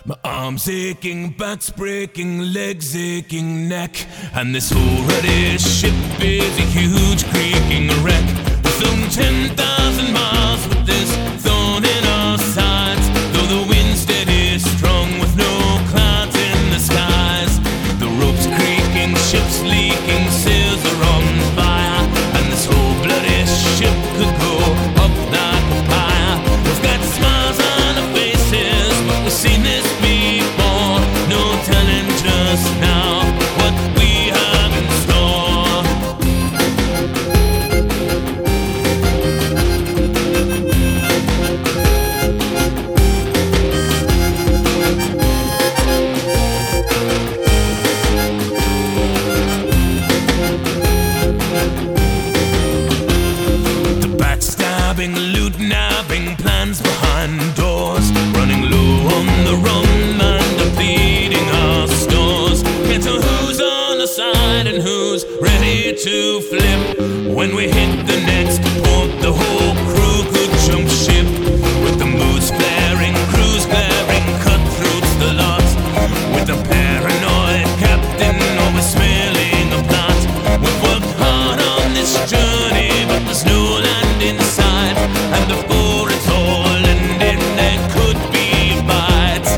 My arms aching, back's breaking, legs aching, neck. And this whole ruddy ship is a huge creaking wreck. We've flown 10,000 miles with this thorn in our sides. Though the wind steady strong with no clouds in the skies. The ropes creaking, ships leaking, sails are on fire. And this whole bloody ship could go up like a fire. We've got smiles on our faces, but we've seen this before. No telling just now what we have in store. The backstabbing, loot nabbing, plans behind doors. Running low on the rum and depleting our stores. Can't tell who's on the side and who's ready to flip. When we hit the next port, the whole crew could jump ship. With the moose flaring, crews glaring, cutthroats the lot. With a paranoid captain always smelling a plot. We've worked hard on this journey, but there's no land in sight. And before it's all ended, there could be a fight.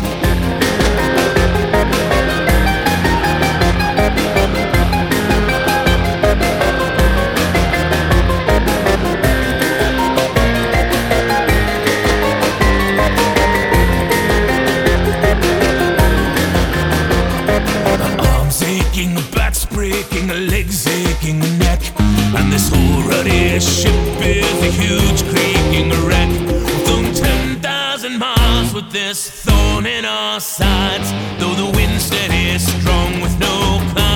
Arms aching, back's breaking, legs aching, neck. And this whole ruddy ship is a huge creaking wreck. We've flown 10,000 miles with this thorn in our sides. Though the wind steady strong with no clouds